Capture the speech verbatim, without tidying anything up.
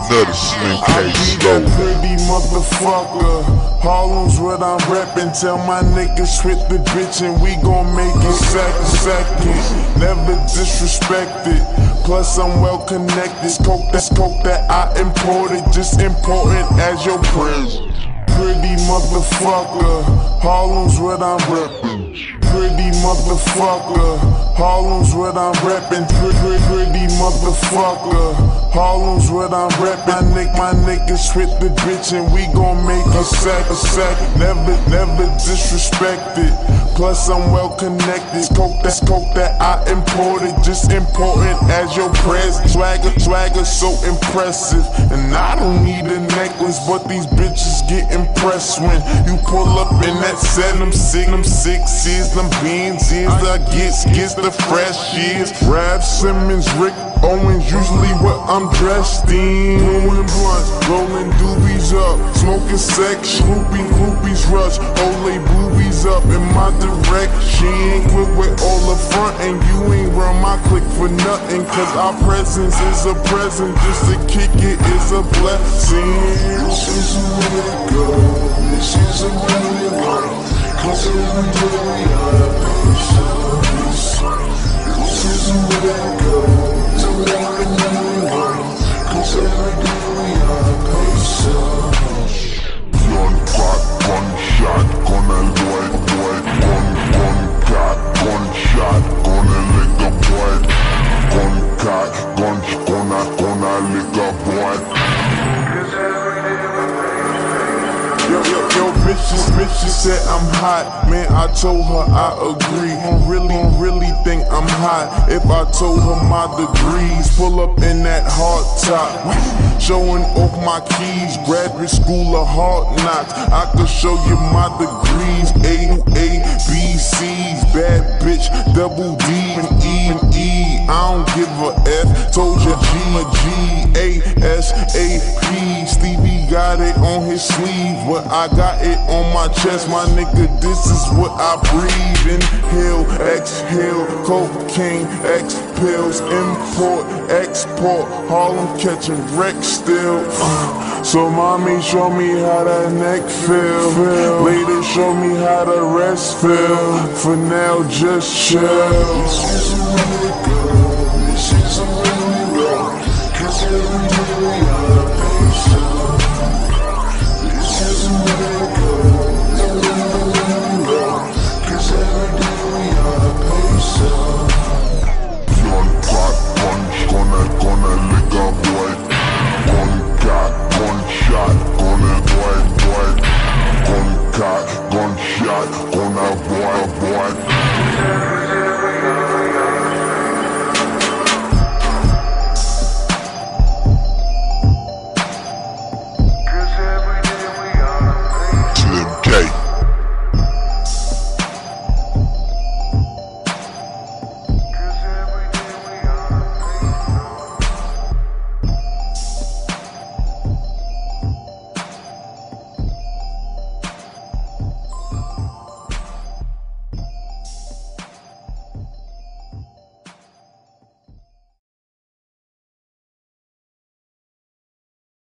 another Slim I K be slow. that pretty motherfucker. Harlem's what I'm reppin'. Tell my niggas with the bitch and we gon' make it second, second. Never disrespect it. Plus I'm well connected. Scope that scope that I imported, just important as your presence. Pretty motherfucker. Harlem's what I'm reppin'. Pretty motherfucker. Harlem's what I'm reppin'. Pretty, pretty motherfucker. Harlem's what I'm reppin'. My, nick, my niggas with the bitch and we gon' make a sack, a sack. Never, never disrespect it. Plus I'm well connected. Scope that, scope that I imported, just important as your presence. Swagger, swagger so impressive. And I don't need a necklace, but these bitches get impressed when you pull up in that set. Them six, them sixes, them beans is I gets, gets the fresh years. Rap Simmons, Rick Owens, usually what I'm dressed in. Blowing blunts, rolling doobies up, smoking sex, groupie, groupies rush, Olay boobies up in my direction. Quit with all the front and you ain't run my click for nothing, cause our presence is a present, just to kick it is a blessing. This is the way to go, this is the way to go, cause every day we are patience. This is the way to go, to make a new world, cause every day we are patience. Gun crack, gunshot, gonna white, white, gun, gun cock, gunshot, gonna lick a boy. Gun cock, gun, gonna, gonna lick a boy. Yo, yo, yo, bitches, bitches said I'm hot. Man, I told her I agree. Don't really, don't really think I'm hot. If I told her my degrees, pull up in that hard top, showing off my keys. Graduate school of hard knocks. I could show you my degrees. A, A, B, C's. Bad bitch, double D and E and E. I don't give a F. Told you G, a G, A, S, A, P. Stevie got it on his sleeve. What I got it on my chest, my nigga, this is what I breathe. Inhale, exhale, cocaine, X pills, import, export, Harlem catching wreck still. Uh, so mommy, show me how that neck feel. feel. Later, show me how the rest feel. For now, just chill. This is the way to go, this is the way we roll, cause every day we are patient. This is the way to go, the way we roll, cause every day we are patient. Gun cock, gun, gonna, gonna lick a boy. Gun cock, gunshot, gonna boy, boy. Gun cock, gunshot, gonna boy, boy.